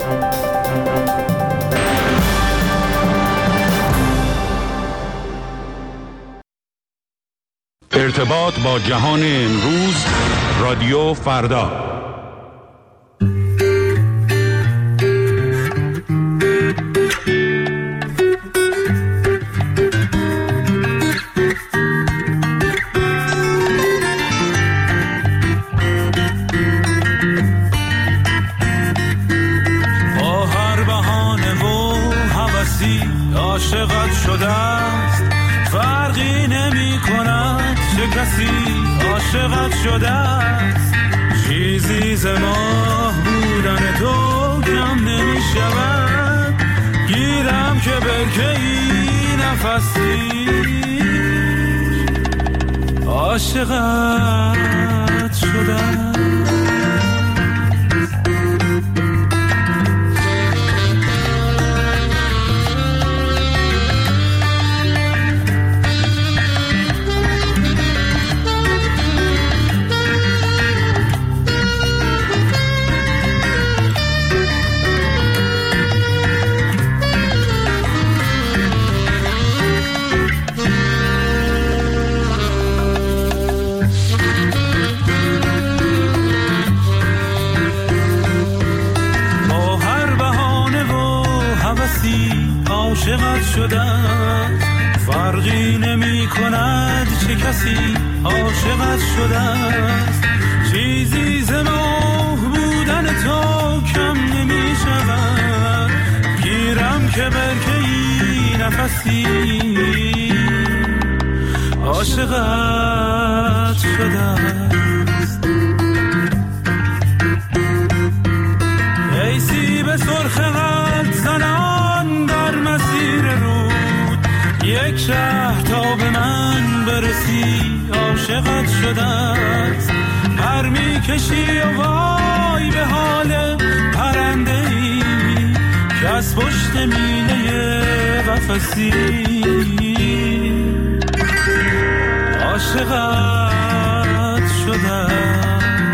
ارتباط با جهان امروز، رادیو فردا. با هر بهانه و هوسی عاشقت شده است، فرقی نمی کند چه کسی عاشقت شده است. چیزی ز ماه بودن تو کم نمی شود، گیرم که برکه ای نفسی عاشقت شده است. عاشقت شده فرقی نمی کند چه کسی عاشقت شده است. چیزی ز ماه بودن تو کم نمی شود، گیرم که برکه ای نفسی عاشقت شده است. ای سیب سرخ قلب زنان در مسیر رود، یک شهر تا به من برسی عاشقت شده است. پر می کشی و وای به حال پرنده ای که از پشت مینه قفسی عاشقت شده است.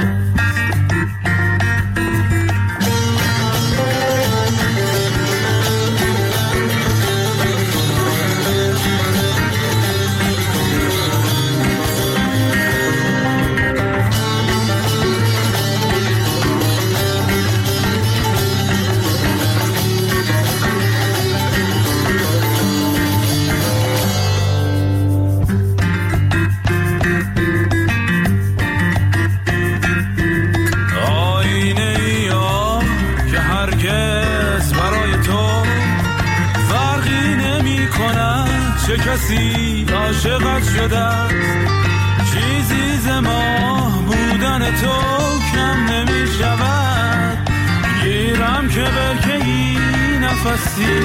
چه کسی عاشقت شده است. چیزی ز ماه بودن تو کم نمی شود، گیرم که برکه ای نفسی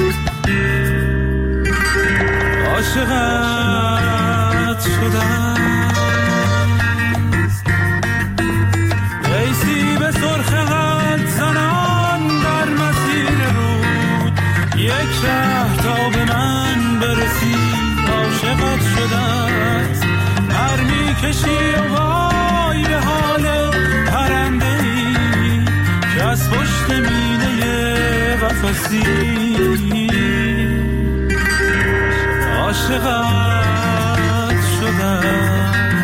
عاشقت شده است. ای سیب سرخ قلب زنان در مسیر رود، یک شهر تا به من برسی عاشقت شده است. پر می کشی و وای به حال پرنده ای که از پشت مینه قفسی عاشقت شده است.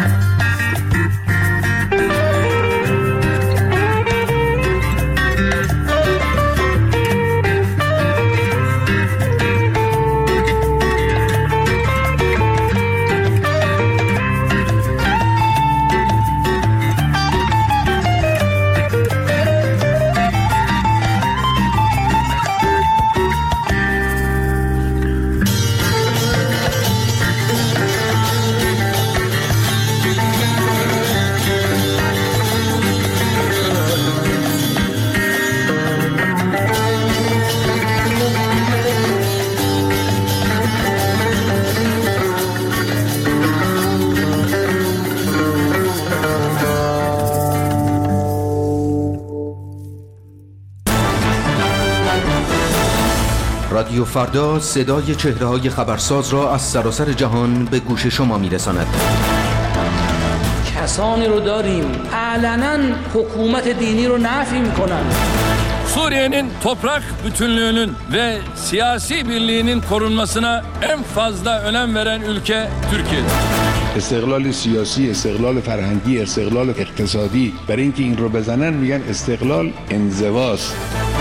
رادیو فردا صدای چهره‌های خبرساز را از سراسر جهان به گوش شما می‌رساند. کسانی رو داریم علنا حکومت دینی رو نفی می‌کنن، Suriye'nin toprak bütünlüğünün ve siyasi birliğinin korunmasına en fazla önem veren ülke Türkiye'dir. استقلال سیاسی، استقلال فرهنگی، استقلال اقتصادی. برای اینکه این رو بزنن میگن استقلال انزواست.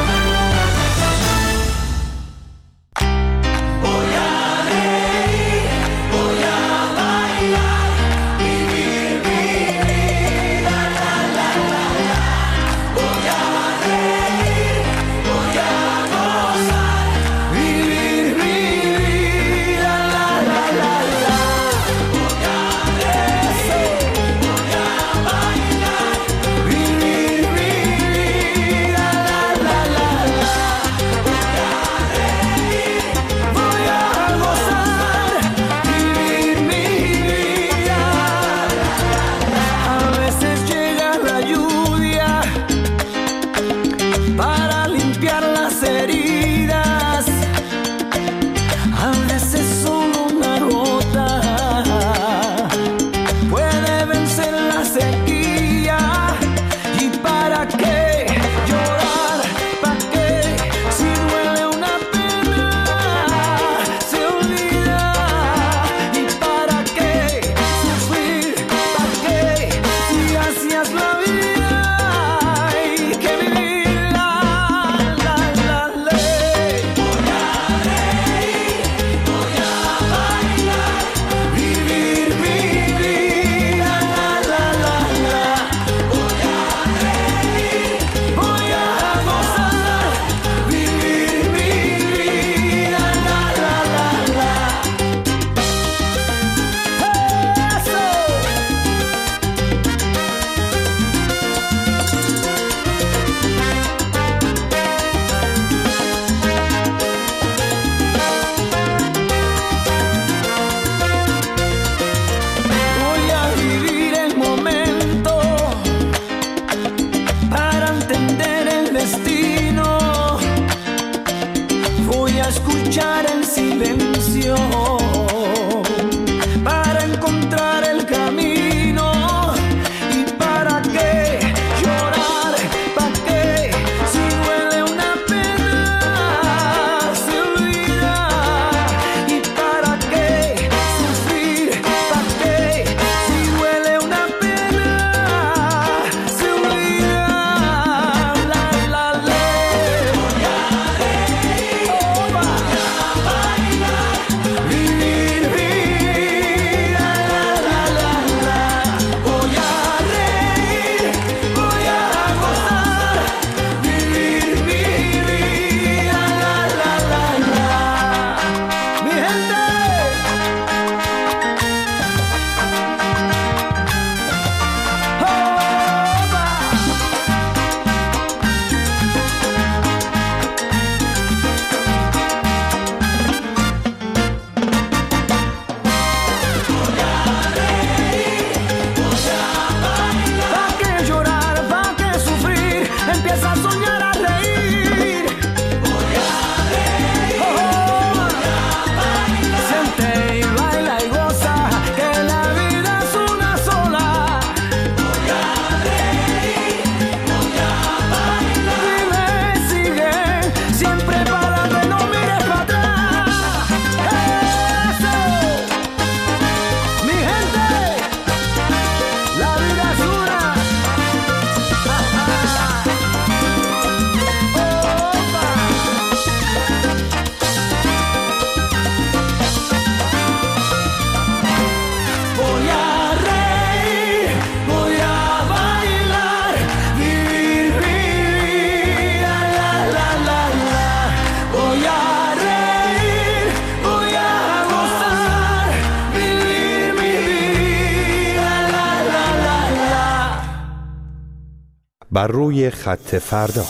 بر روی خط فردا.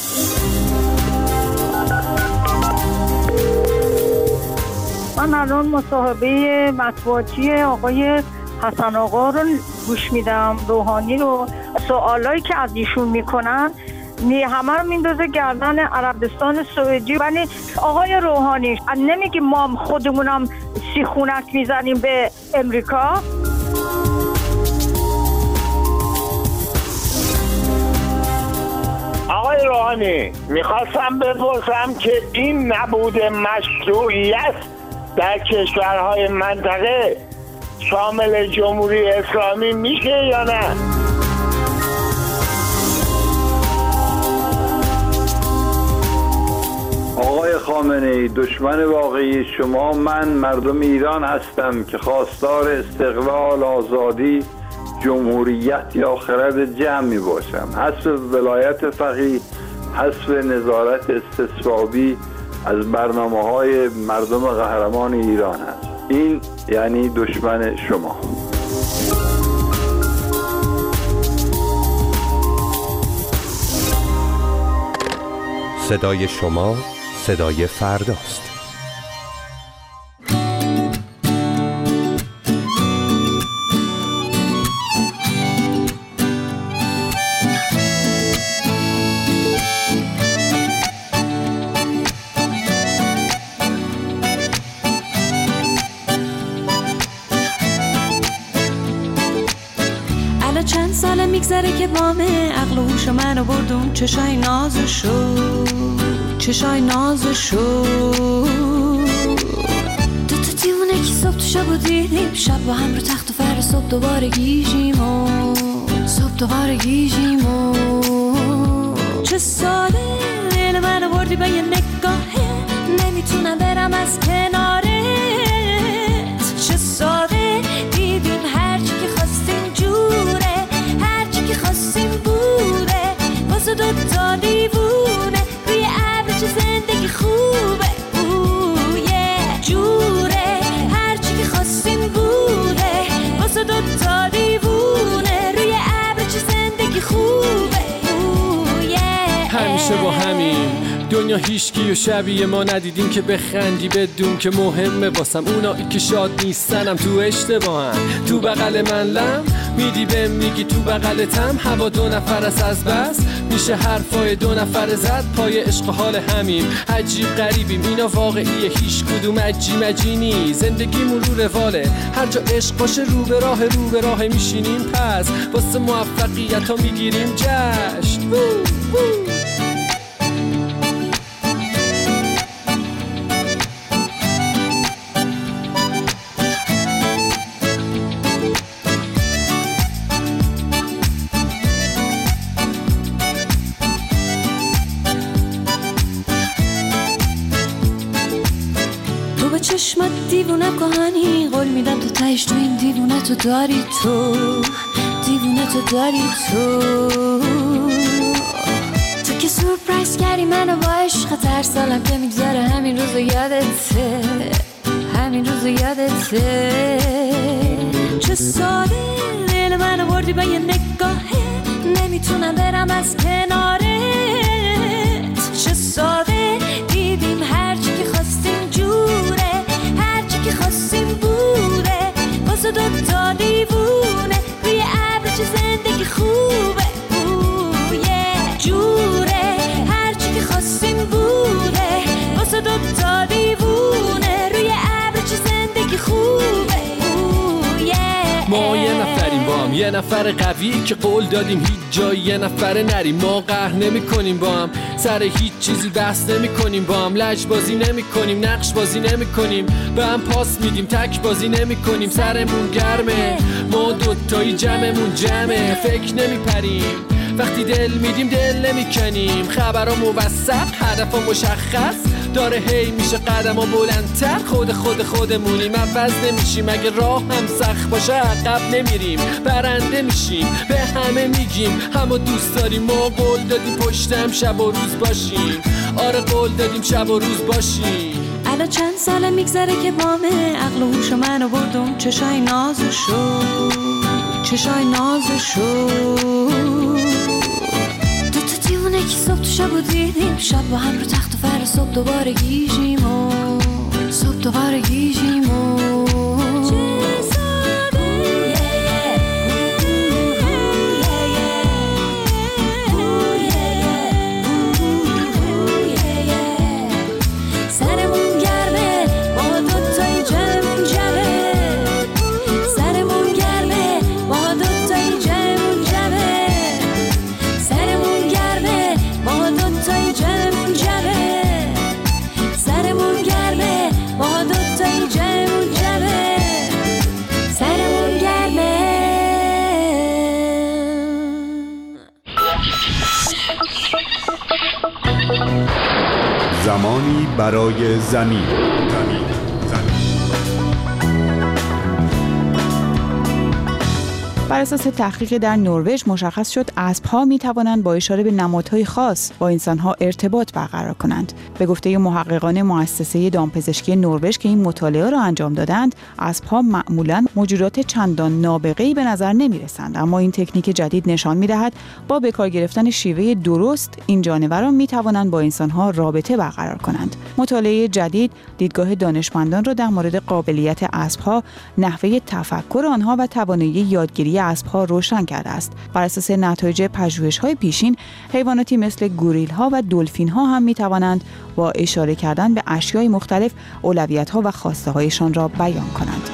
من الان مصاحبه مطبوعاتی آقای حسن آقا رو گوش میدم، روحانی رو. سوالایی که از ایشون میکنن همه رو میندازه گردن عربستان سعودی. ولی آقای روحانی نمیگیم ما خودمونم سیخونک میزنیم به امریکا؟ آقای آقای روحانی، میخواستم بپرسم که این نبود مشروعیت در کشورهای منطقه شامل جمهوری اسلامی میشه یا نه؟ آقای خامنه‌ای، دشمن واقعی شما من مردم ایران هستم که خواستار استقلال، آزادی، جمهوریت یا خرد جمع می باشم. حذف ولایت فقیه، حذف نظارت استصوابی از برنامه‌های مردم قهرمان ایران است. این یعنی دشمن شما. صدای شما صدای فرداست. الان چند ساله میگذره که بامه عقل و هوش منو بردون چشای نازشو تو دیونه که صبح تو شب و دیدیم شب با هم رو تخت و فر صبح دوباره گیجیم و چه ساله دل منو بردی با یه نگاهه نمیتونم برم از کنارت چه ساده دیدیم هرچی که خواستیم جوره هرچی که خواستیم بوده واسه دوتا دیوونه روی ابر چه زندگی خوبه جوره هرچی که خواستیم بوده واسه دوتا دیوونه روی ابر چه زندگی خوبه همیشه با همین دنیا هیچکی و شبیه ما ندیدیم که بخندی بدون که مهمه واسم اونایی که شاد نیستنم تو اشتباهن تو بغل من لم میدی بهم میگی تو بغلتم هوا دو نفر است از بس میشه حرفای دو نفر زد پای عشق حال همیم عجیب غریبیم اینا واقعیه هیچ کدوم عجی نی زندگیمون رو رواله هر جا عشق باشه رو به راه میشینیم پس واسه موفقیت ها میگیریم جشن چشمت دیوونه کهانی قول میدم تو تهش تو این دیوونه تو داری تو که سورپرایز کردی منو با عشق هر سالم که میگذره همین روزو یادته چه ساده دل منو بردی با یه نگاهه نمیتونم برم از کنارت چه ساده دیدیم هرچی که خواستیم جوره هرچی که خواستیم بوده واسه دوتا دیوونه روی ابر چه زندگی خوبه جوره هرچی که خواستیم بوده واسه دوتا دیوونه روی ابر چه زندگی خوبه ما یه نفریم با هم یه نفر قوی که قول دادیم هیچ جایی یه نفر نریم ما قهر نمی کنیم با هم سر هیچ چیزی بحث نمی کنیم با هم لج بازی نمی کنیم نقش بازی نمی کنیم به هم پاس میدیم تک بازی نمی کنیم سرمون گرمه ما دوتایی جمعمون جمعه فکر نمی پریم وقتی دل میدیم دل نمی کنیم خبرها موثق هدفها مشخص داره هی میشه قدم ها بلندتر خودمونیم عوض نمیشیم اگه راه هم سخت باشه عقب نمیریم برنده میشیم به همه میگیم همه دوست داریم ما قول دادیم پشتم شب و روز باشیم آره قول دادیم شب و روز باشیم الان چند ساله میگذره که بامه عقل و هوش منو بردم چشای نازشو دیوونه که صبح تو شب و دیدیم شب با هم رو تخت و فر صبح دوباره گیجیم و سرمون گرمه ما دوتایی جمعمون جمعه سرمون گرمه ما دوتایی جمعمون جمعه سرمون گرمه ما زمانی برای زمین. بر اساس تحقیق در نروژ مشخص شد اسب‌ها می‌توانند با اشاره به نمادهای خاص با انسان‌ها ارتباط برقرار کنند. به گفته محققان مؤسسه دامپزشکی نروژ که این مطالعه را انجام دادند، اسب‌ها معمولاً موجودات چندان نابغه‌ای به نظر نمی‌رسند، اما این تکنیک جدید نشان می‌دهد با به کار گرفتن شیوه درست این جانوران می‌توانند با انسان‌ها رابطه برقرار کنند. مطالعه جدید دیدگاه دانشمندان را در مورد قابلیت اسب‌ها، نحوه تفکر آنها و توانایی یادگیری اسب‌ها روشن کرده است. بر اساس نتایج پژوهش‌های پیشین، حیواناتی مثل گوریل‌ها و دلفین‌ها هم می‌توانند با اشاره کردن به اشیاء مختلف اولویت‌ها و خواسته‌هایشان را بیان کنند.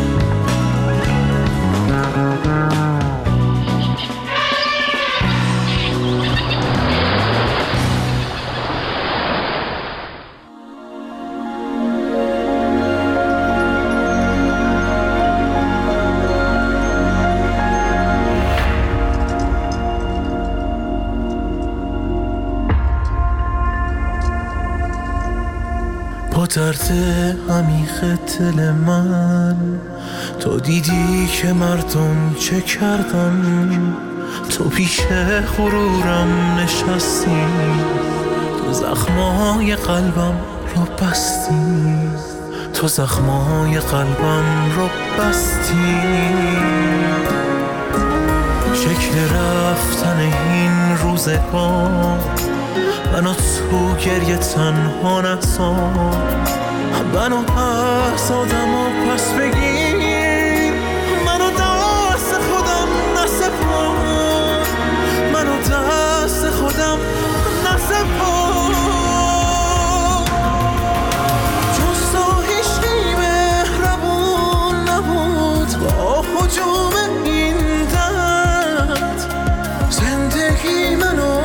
با درد عمیق دل من تو دیدی که مردم چه کردن، تو پیش غرورم نشستی، تو زخمای قلبم رو بستی، تو زخمای قلبم رو بستی. شکل رفتن این روزگار منو تو گریه تنها نذار، منو پس آدم و پس بگیر، منو دست خودم نسپار، منو دست خودم نسپار. جز تو هیچکی مهربون نبود با هجوم این درد، زندگی منو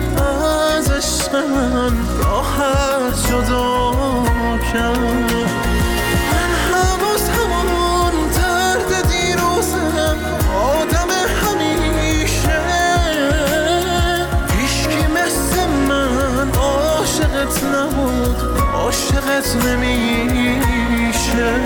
من راحت جدا کرد. من هنوز همون درد دیروزم، آدم همیشه، هیچکی مثل من عاشقت نبود، عاشقت نمیشه.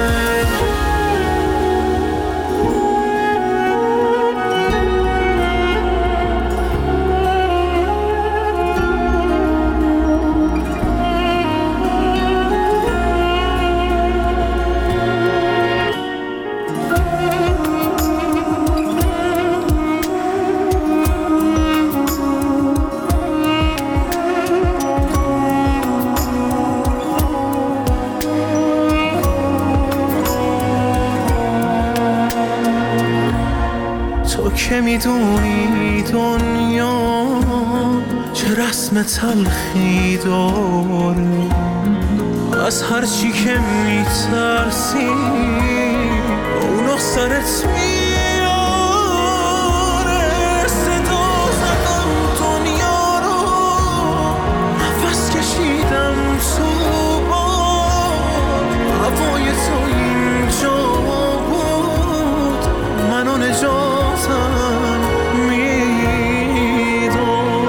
که میدونی دنیا چه رسم تلخی داره، از هر چی که میترسی اونو سرت میاره. صدا زدم دنیا رو، نفس کشیدم تو باد، هوای تو اینجا بود، منو نجاتم میداد.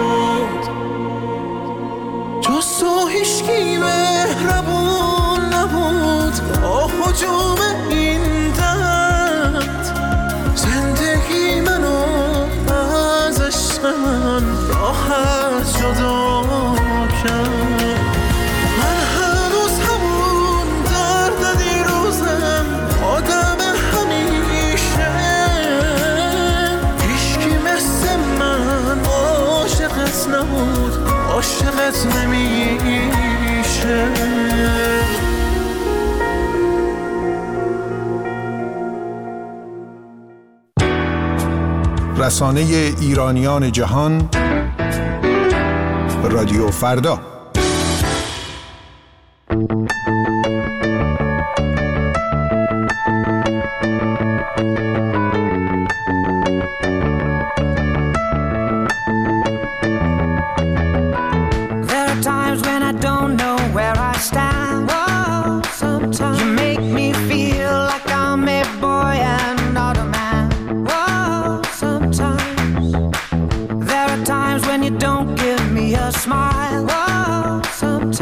جز تو هیچکی مهربون نبود با هجوم این درد، زندگی منو از عشق من راحت جدا کرد. من هنوز همون درد دیروزم، آدم همیشه، هیچکی مثل من عاشقت نبود، عاشقت نمیشه. رسانه ایرانیان جهان، رادیو فردا. Smile, oh, sometimes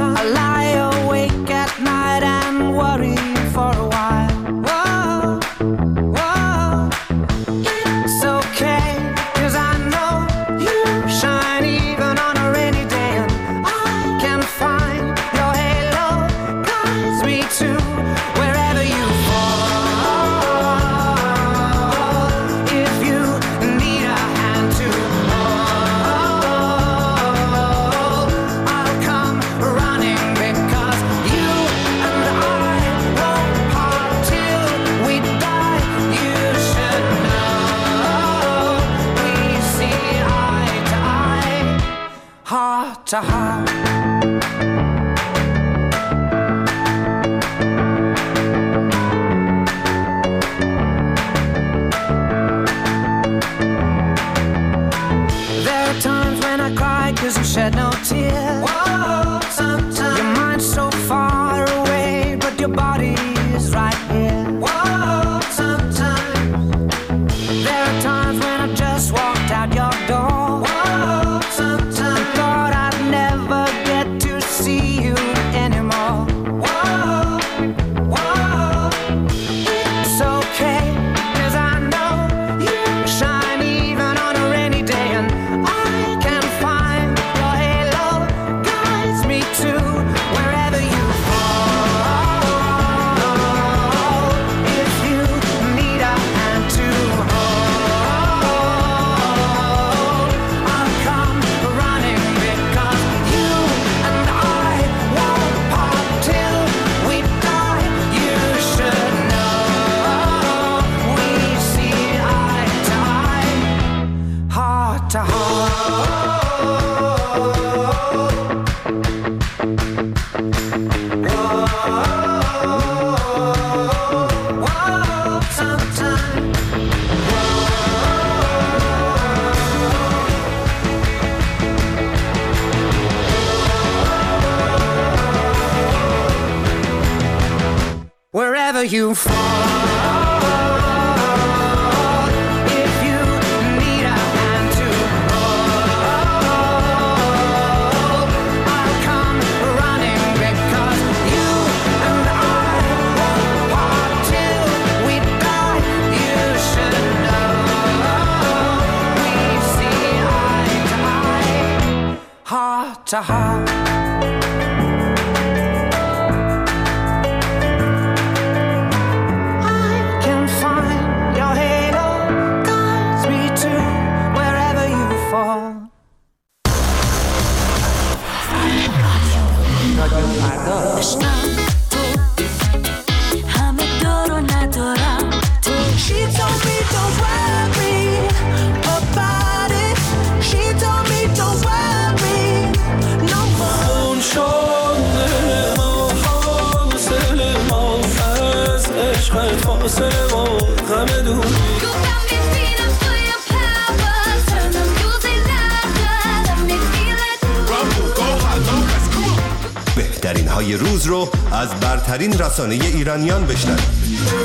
wherever you fall. If you need a hand to hold, I'll come running because you and I won't part till we die. You should know we see eye to eye, heart to heart. بهترین های روز رو از برترین رسانه ایرانیان بشنوید.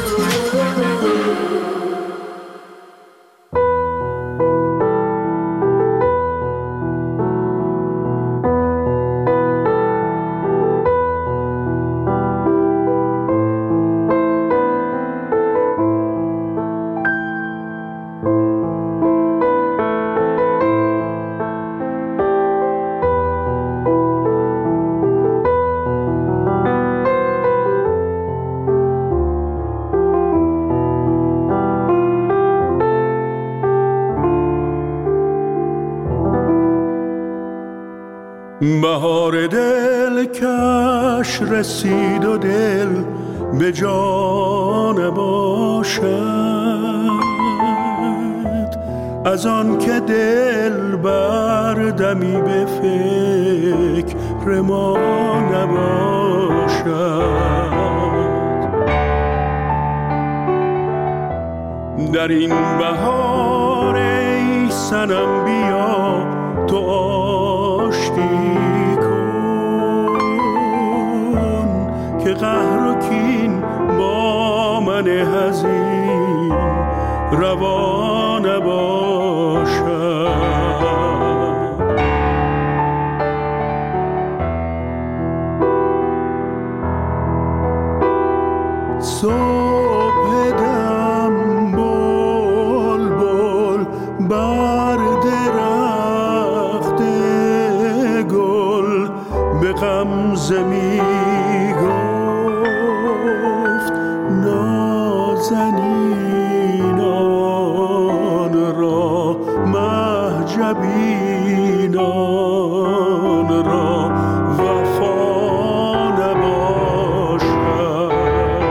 بهار دل کش رسید و دل به جان باشد، از آن که دل بردمی به فکر ما نباشد. در این بهار ای صنم بیا تو آشتی که قهر و کین با من حزین روا نباشد. صبح دم بلبل بر درخت گل به غمزه می نازنینان را مهجبینان را وفا نباشد.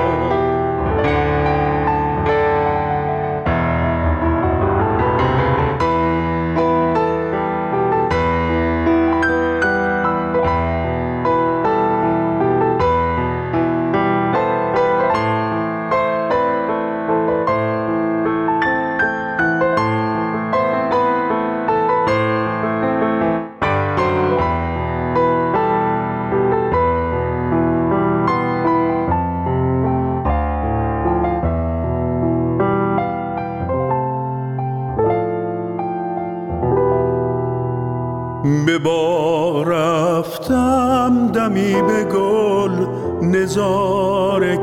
به بار رفتم دمی به گل نظاره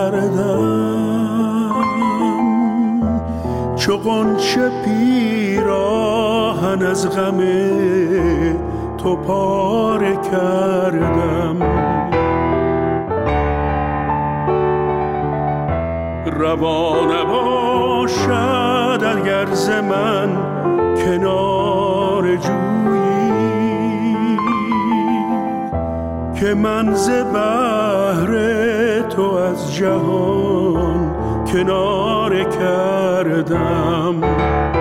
کردم، چو غنچه پیراهن از غم تو پاره کردم. روا نباشد اگر ز من کنار جویی که من ز بحر تو از جهان کناره کردم.